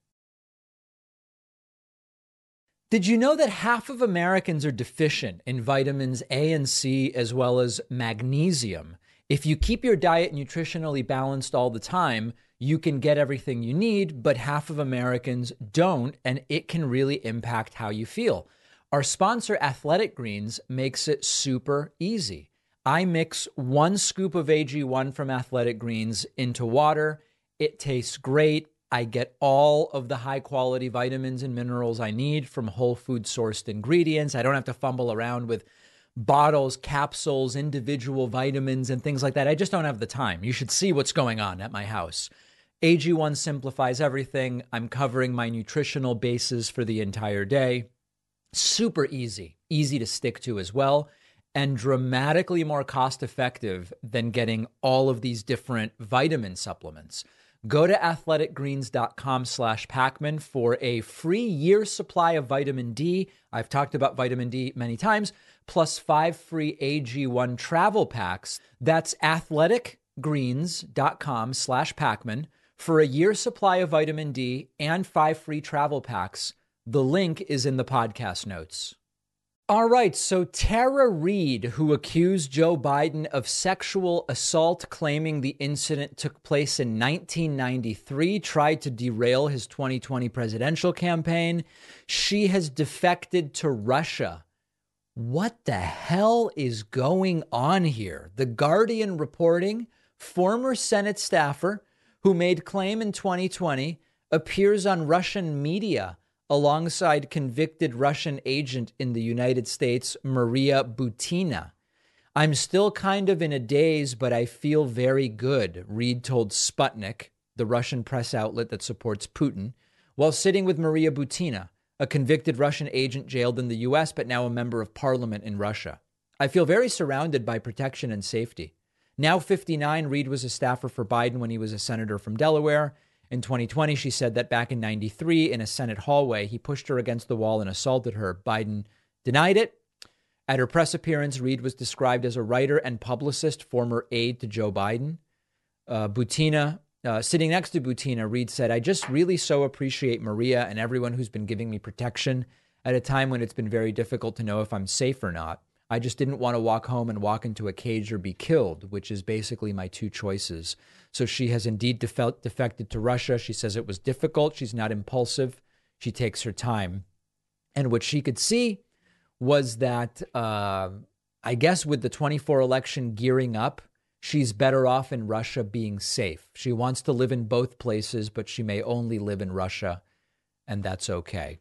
Did you know that half of Americans are deficient in vitamins A and C as well as magnesium? If you keep your diet nutritionally balanced all the time, you can get everything you need, but half of Americans don't, and it can really impact how you feel. Our sponsor, Athletic Greens, makes it super easy. I mix one scoop of A G one from Athletic Greens into water. It tastes great. I get all of the high quality vitamins and minerals I need from whole food sourced ingredients. I don't have to fumble around with bottles, capsules, individual vitamins and things like that. I just don't have the time. You should see what's going on at my house. A G one simplifies everything. I'm covering my nutritional bases for the entire day. Super easy, easy to stick to as well, and dramatically more cost effective than getting all of these different vitamin supplements. Go to athleticgreens.com slash Pacman for a free year supply of vitamin D. I've talked about vitamin D many times, plus five free A G one travel packs. That's athleticgreens.com slash Pacman for a year supply of vitamin D and five free travel packs. The link is in the podcast notes. All right, so Tara Reade, who accused Joe Biden of sexual assault, claiming the incident took place in nineteen ninety-three, tried to derail his twenty twenty presidential campaign. She has defected to Russia. What the hell is going on here? The Guardian reporting, former Senate staffer who made claim in twenty twenty appears on Russian media alongside convicted Russian agent in the United States, Maria Butina. I'm still kind of in a daze, but I feel very good, Reade told Sputnik, the Russian press outlet that supports Putin, while sitting with Maria Butina, a convicted Russian agent jailed in the U S, but now a member of parliament in Russia. I feel very surrounded by protection and safety. Now fifty-nine, Reade was a staffer for Biden when he was a senator from Delaware. In twenty twenty, she said that back in ninety-three, in a Senate hallway, he pushed her against the wall and assaulted her. Biden denied it. At her press appearance, Reade was described as a writer and publicist, former aide to Joe Biden. Uh, Butina, uh, sitting next to Butina, Reade said, I just really so appreciate Maria and everyone who's been giving me protection at a time when it's been very difficult to know if I'm safe or not. I just didn't want to walk home and walk into a cage or be killed, which is basically my two choices. So she has indeed def- defected to Russia. She says it was difficult. She's not impulsive. She takes her time. And what she could see was that, uh, I guess with the twenty-four election gearing up, she's better off in Russia being safe. She wants to live in both places, but she may only live in Russia, and that's okay.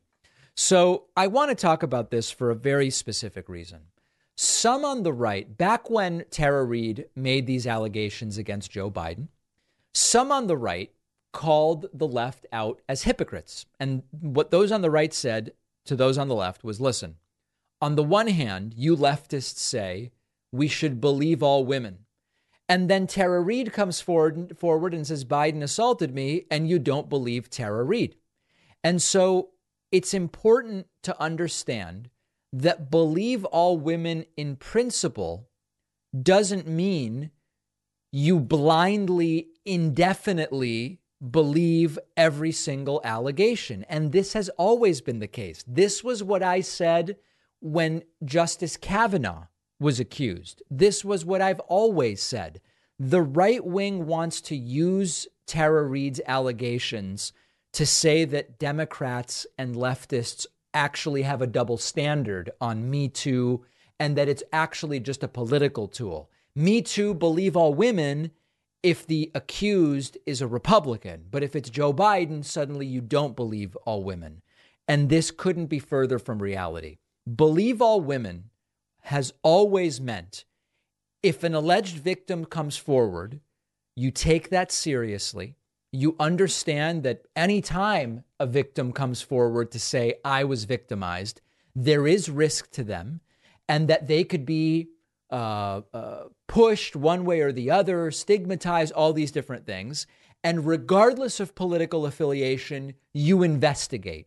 So I want to talk about this for a very specific reason. Some on the right, back when Tara Reade made these allegations against Joe Biden, some on the right called the left out as hypocrites. And what those on the right said to those on the left was, listen, on the one hand, you leftists say we should believe all women. And then Tara Reade comes forward, forward and says, Biden assaulted me, and you don't believe Tara Reade. And so it's important to understand that believe all women in principle doesn't mean you blindly, indefinitely believe every single allegation. And this has always been the case. This was what I said when Justice Kavanaugh was accused. This was what I've always said. The right wing wants to use Tara Reade's allegations to say that Democrats and leftists actually have a double standard on Me Too and that it's actually just a political tool. Me Too, believe all women if the accused is a Republican. But if it's Joe Biden, suddenly you don't believe all women. And this couldn't be further from reality. Believe all women has always meant If an alleged victim comes forward, you take that seriously. You understand that any time a victim comes forward to say, I was victimized, there is risk to them, and that they could be uh, uh, pushed one way or the other, stigmatized, all these different things. And regardless of political affiliation, you investigate.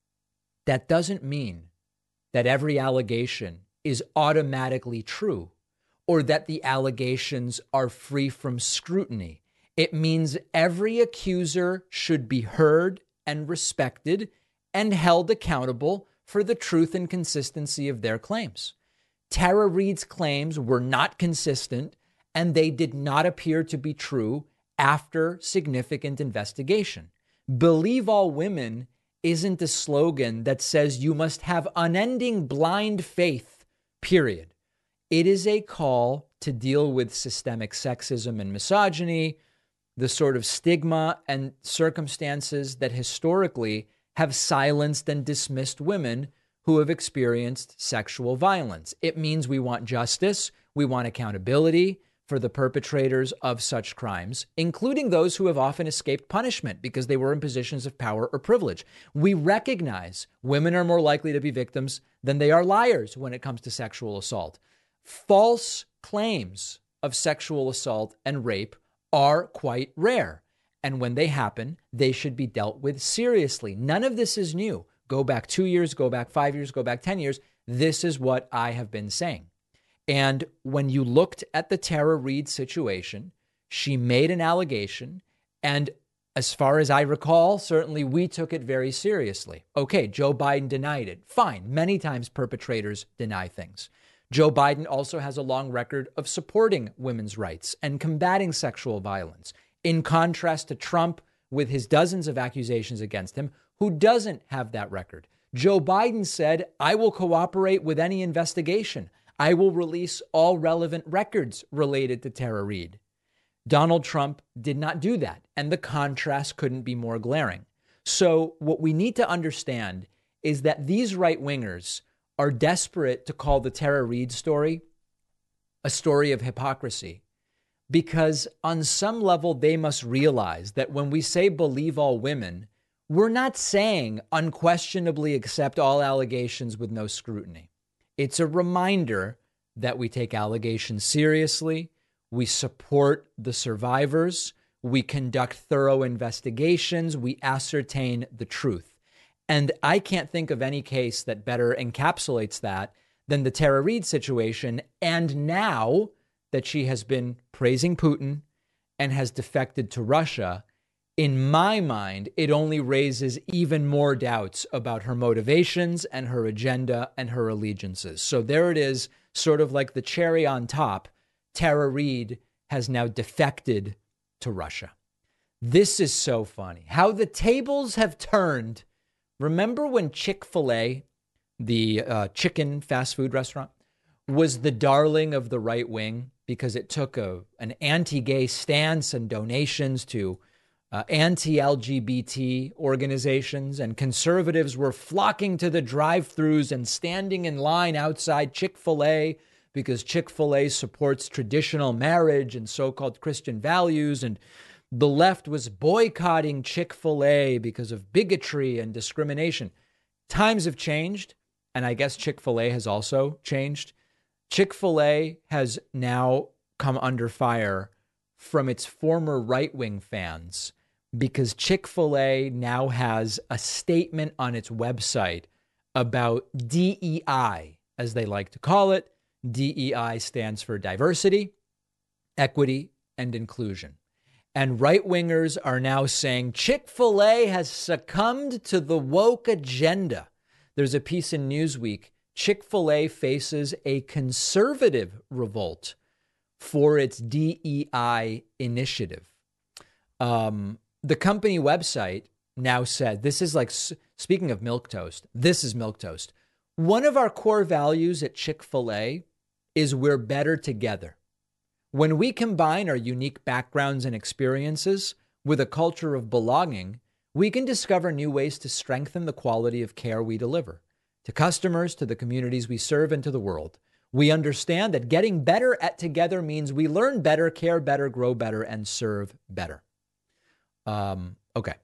That doesn't mean that every allegation is automatically true or that the allegations are free from scrutiny. It means every accuser should be heard and respected and held accountable for the truth and consistency of their claims. Tara Reade's claims were not consistent, and they did not appear to be true after significant investigation. Believe all women isn't a slogan that says you must have unending blind faith, period. It is a call to deal with systemic sexism and misogyny, the sort of stigma and circumstances that historically have silenced and dismissed women who have experienced sexual violence. It means we want justice, we want accountability for the perpetrators of such crimes, including those who have often escaped punishment because they were in positions of power or privilege. We recognize women are more likely to be victims than they are liars when it comes to sexual assault. False claims of sexual assault and rape are quite rare. And when they happen, they should be dealt with seriously. None of this is new. Go back two years, go back five years, go back ten years. This is what I have been saying. And when you looked at the Tara Reade situation, she made an allegation. And as far as I recall, certainly we took it very seriously. Okay, Joe Biden denied it. Fine. Many times perpetrators deny things. Joe Biden also has a long record of supporting women's rights and combating sexual violence, in contrast to Trump with his dozens of accusations against him, who doesn't have that record. Joe Biden said, I will cooperate with any investigation. I will release all relevant records related to Tara Reade. Donald Trump did not do that, and the contrast couldn't be more glaring. So what we need to understand is that these right-wingers are desperate to call the Tara Reade story a story of hypocrisy, because on some level they must realize that when we say believe all women, we're not saying unquestionably accept all allegations with no scrutiny. It's a reminder that we take allegations seriously, we support the survivors, we conduct thorough investigations, we ascertain the truth. And I can't think of any case that better encapsulates that than the Tara Reade situation. And now that she has been praising Putin and has defected to Russia, in my mind, it only raises even more doubts about her motivations and her agenda and her allegiances. So there it is, sort of like the cherry on top. Tara Reade has now defected to Russia. This is so funny. How the tables have turned. Remember when Chick-fil-A, the uh, chicken fast food restaurant, was the darling of the right wing because it took a, an anti-gay stance and donations to uh, anti-L G B T organizations, and conservatives were flocking to the drive-thrus and standing in line outside Chick-fil-A because Chick-fil-A supports traditional marriage and so-called Christian values, and the left was boycotting Chick-fil-A because of bigotry and discrimination. Times have changed, and I guess Chick-fil-A has also changed. Chick-fil-A has now come under fire from its former right-wing fans because Chick-fil-A now has a statement on its website about D E I, as they like to call it. D E I stands for diversity, equity, and inclusion. And right-wingers are now saying Chick-fil-A has succumbed to the woke agenda. There's a piece in Newsweek. Chick-fil-A faces a conservative revolt for its D E I initiative. Um, the company website now said, this is like, speaking of milquetoast, this is milquetoast. One of our core values at Chick-fil-A is we're better together. When we combine our unique backgrounds and experiences with a culture of belonging, we can discover new ways to strengthen the quality of care we deliver to customers, to the communities we serve, and to the world. We understand that getting better at together means we learn better, care better, grow better, and serve better. Um, okay.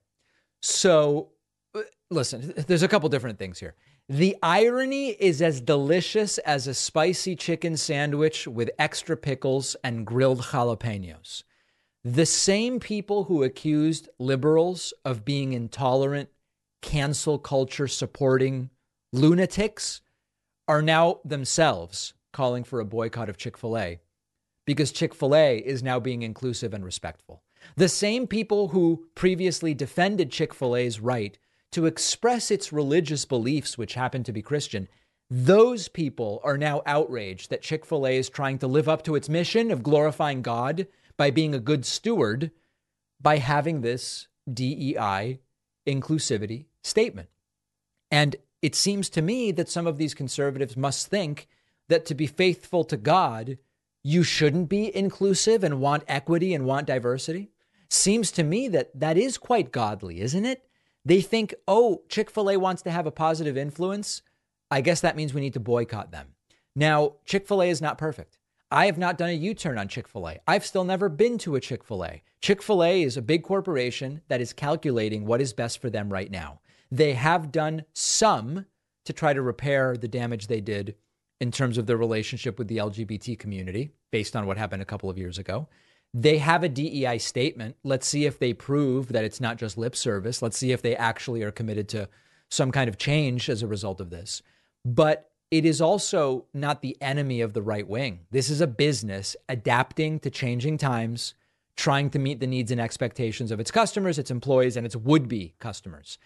So listen, there's a couple different things here. The irony is as delicious as a spicy chicken sandwich with extra pickles and grilled jalapenos. The same people who accused liberals of being intolerant, cancel culture supporting lunatics are now themselves calling for a boycott of Chick-fil-A because Chick-fil-A is now being inclusive and respectful. The same people who previously defended Chick-fil-A's right to express its religious beliefs, which happen to be Christian, those people are now outraged that Chick-fil-A is trying to live up to its mission of glorifying God by being a good steward by having this D E I inclusivity statement. And it seems to me that some of these conservatives must think that to be faithful to God, you shouldn't be inclusive and want equity and want diversity. Seems to me that that is quite godly, isn't it? They think, oh, Chick-fil-A wants to have a positive influence. I guess that means we need to boycott them. Now, Chick-fil-A is not perfect. I have not done a U-turn on Chick-fil-A. I've still never been to a Chick-fil-A. Chick-fil-A is a big corporation that is calculating what is best for them right now. They have done some to try to repair the damage they did in terms of their relationship with the L G B T community, based on what happened a couple of years ago. They have a D E I statement. Let's see if they prove that it's not just lip service. Let's see if they actually are committed to some kind of change as a result of this. But it is also not the enemy of the right wing. This is a business adapting to changing times, trying to meet the needs and expectations of its customers, its employees, and its would-be customers.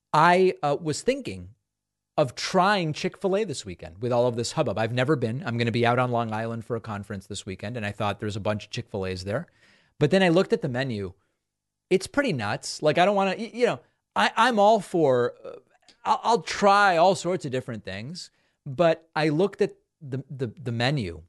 I uh, was thinking of trying Chick-fil-A this weekend with all of this hubbub. I've never been. I'm going to be out on Long Island for a conference this weekend, and I thought there's a bunch of Chick-fil-A's there. But then I looked at the menu. It's pretty nuts. Like, I don't want to, you know, I, I'm all for, uh, I'll, I'll try all sorts of different things. But I looked at the the, the menu,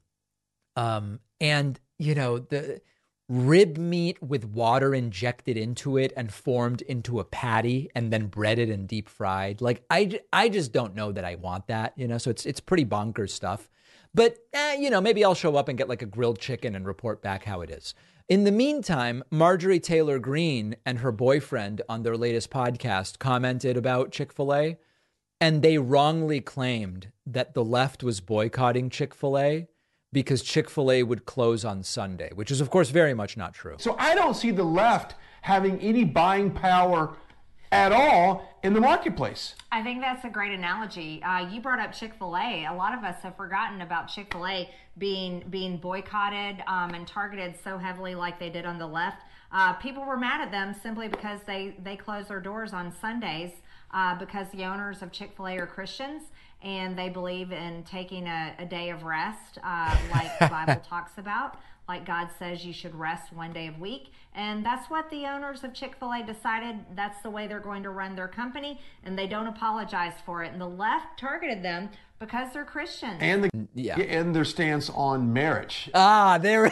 um, and, you know, the rib meat with water injected into it and formed into a patty and then breaded and deep fried. Like, I, I just don't know that I want that, you know, so it's it's pretty bonkers stuff. But, eh, you know, maybe I'll show up and get like a grilled chicken and report back how it is. In the meantime, Marjorie Taylor Greene and her boyfriend on their latest podcast commented about Chick-fil-A, and they wrongly claimed that the left was boycotting Chick-fil-A because Chick-fil-A would close on Sunday, which is, of course, very much not true. So I don't see the left having any buying power at all in the marketplace. I think that's a great analogy. Uh, you brought up Chick-fil-A. A lot of us have forgotten about Chick-fil-A being being boycotted um, and targeted so heavily like they did on the left. Uh, people were mad at them simply because they, they closed their doors on Sundays uh, because the owners of Chick-fil-A are Christians and they believe in taking a, a day of rest uh, like the Bible talks about. Like God says you should rest one day a week. And that's what the owners of Chick-fil-A decided. That's the way they're going to run their company. And they don't apologize for it. And the left targeted them because they're Christians. And, the, yeah. and their stance on marriage. Ah, there.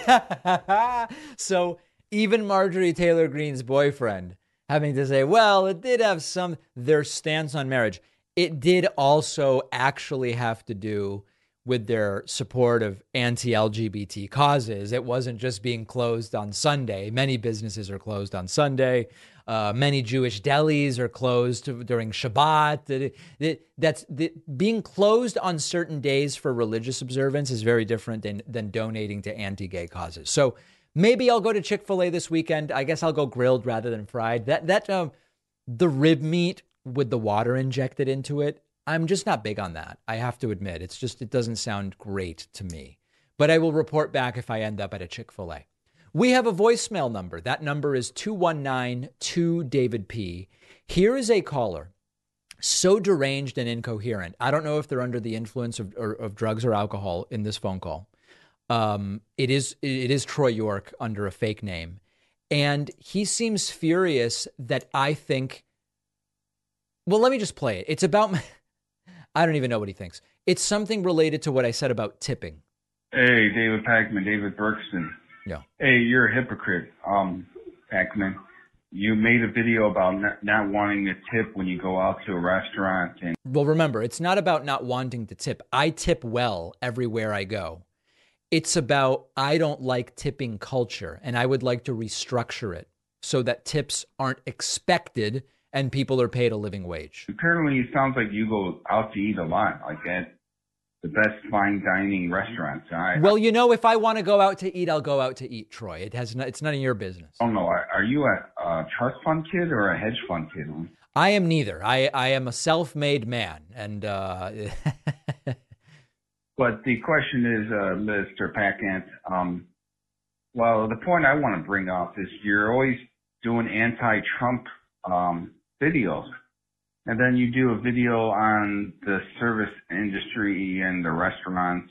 So even Marjorie Taylor Greene's boyfriend having to say, well, it did have some, their stance on marriage. It did also actually have to do with their support of anti-L G B T causes. It wasn't just being closed on Sunday. Many businesses are closed on Sunday. Uh, many Jewish delis are closed during Shabbat. It, it, that's the, being closed on certain days for religious observance is very different than, than donating to anti-gay causes. So maybe I'll go to Chick-fil-A this weekend. I guess I'll go grilled rather than fried. That that um, the rib meat with the water injected into it, I'm just not big on that. I have to admit, it's just, it doesn't sound great to me. But I will report back if I end up at a Chick-fil-A. We have a voicemail number. That number is two one nine two David P. Here is a caller so deranged and incoherent. I don't know if they're under the influence of, or, of drugs or alcohol in this phone call. Um, it is it is Troy York under a fake name. And he seems furious that I think, well, let me just play it. It's about, I don't even know what he thinks. It's something related to what I said about tipping. Hey, David Pakman, David Berkston. Yeah. Hey, you're a hypocrite, um, Pakman. you made a video about not, not wanting to tip when you go out to a restaurant. And well, remember, it's not about not wanting to tip. I tip well everywhere I go. It's about I don't like tipping culture, and I would like to restructure it so that tips aren't expected and people are paid a living wage. Apparently, it sounds like you go out to eat a lot, like at the best fine dining restaurants. I, well, you know, if I want to go out to eat, I'll go out to eat, Troy. It has no, it's none of your business. I don't know. Are, are you a, a trust fund kid or a hedge fund kid? I am neither. I, I am a self-made man, and uh, but the question is, uh, Mister Packant, um, well, the point I want to bring up is you're always doing anti-Trump um, videos. And then you do a video on the service industry and the restaurants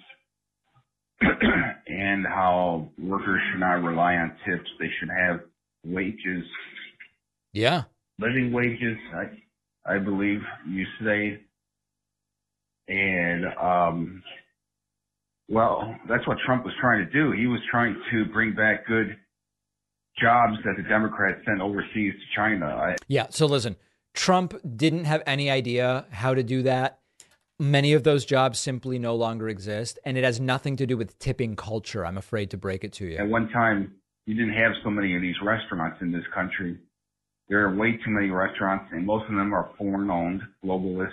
and how workers should not rely on tips. They should have wages. Yeah. Living wages, I, I believe you say. And, um, well, that's what Trump was trying to do. He was trying to bring back good jobs that the Democrats sent overseas to China. I, yeah. So listen. Trump didn't have any idea how to do that. Many of those jobs simply no longer exist, and it has nothing to do with tipping culture. I'm afraid to break it to you. At one time, you didn't have so many of these restaurants in this country. There are way too many restaurants, and most of them are foreign-owned globalists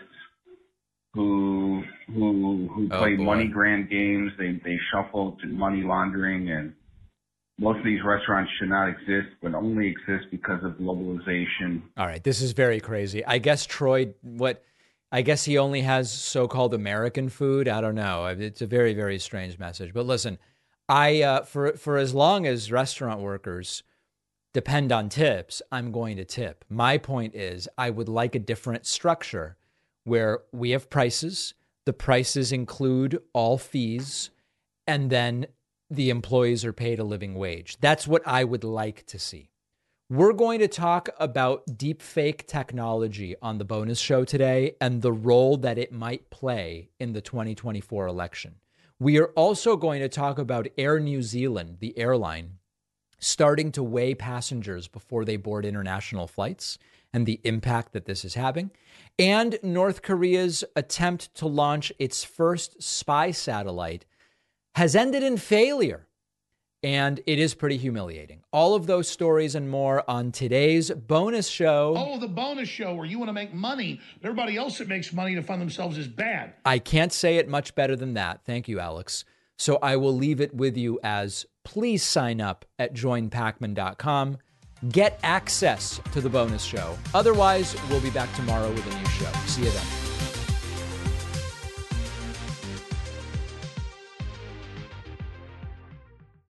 who who who oh, play boy. money grand games. They they shuffle to money laundering, and most of these restaurants should not exist, but only exist because of globalization. All right, this is very crazy. I guess Troy, what? I guess he only has so-called American food. I don't know. It's a very, very strange message. But listen, I uh, for for as long as restaurant workers depend on tips, I'm going to tip. My point is, I would like a different structure where we have prices. The prices include all fees, and then the employees are paid a living wage. That's what I would like to see. We're going to talk about deep fake technology on the bonus show today and the role that it might play in the twenty twenty-four election. We are also going to talk about Air New Zealand, the airline, starting to weigh passengers before they board international flights and the impact that this is having, and North Korea's attempt to launch its first spy satellite has ended in failure, and it is pretty humiliating. All of those stories and more on today's bonus show. Oh, the bonus show where you want to make money, but everybody else that makes money to fund themselves is bad. I can't say it much better than that. Thank you, Alex. So I will leave it with you as please sign up at join pacman dot com. Get access to the bonus show. Otherwise, we'll be back tomorrow with a new show. See you then.